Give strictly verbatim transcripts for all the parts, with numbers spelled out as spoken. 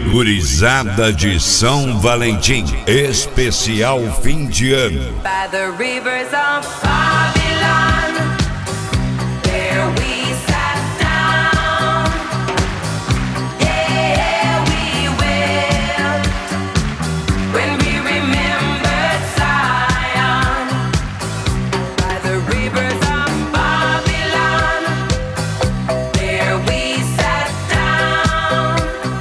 Gurizada de São Valentim, especial fim de ano. By the rivers of Babylon, there we sat down. Yeah, we will. When we remembered Zion. By the rivers of Babylon, there we sat down.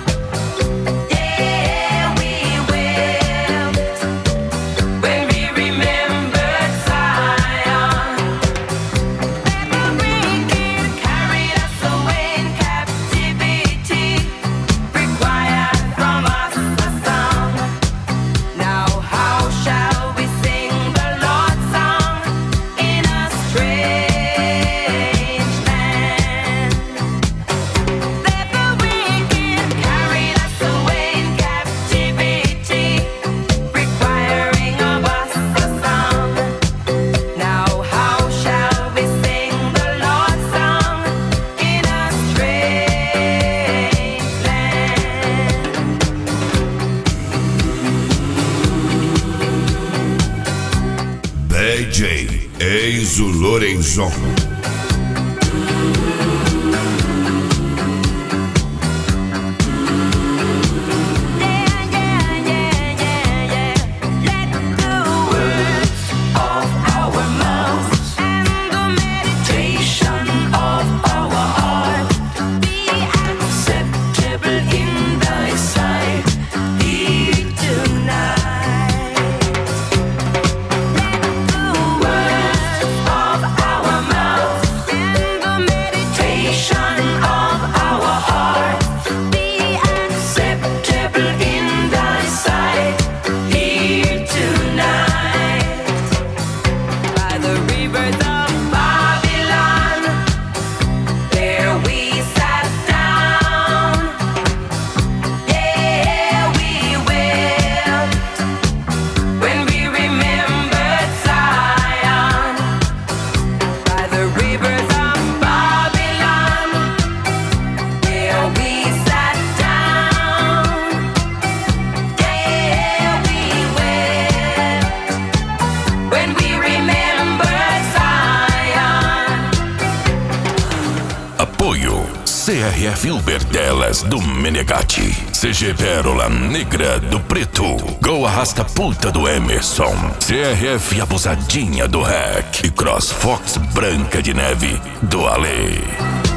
Yeah, we will. When we remembered Zion. The wicked carried us away in captivity, required from us a song. Now how shall we sing the Lord's song in a strange land? That the wicked carried us away in captivity, requiring of us a song. Now how shall we sing the Lord's song in a strange land? D J Enzo Lorenzon. Yeah, yeah, yeah, yeah, yeah. Let the words of our mouths and the meditation of our heart be acceptable in thy sight, here tonight. Let the words of our mouths and the meditation of our heart be acceptable in thy sight, here tonight. By the rivers of Babylon, there we sat down. Yeah, we will. When we remembered Zion. By the rivers of Babylon, there we sat down. Yeah, we will. When we remembered Zion. Apoio C R F Uber Delas do Menegatti, C G Pérola Negra do Preto, Go Arrasta Puta do Emerson, C R F Abusadinha do Hack e Cross Fox Branca de Neve do Ale.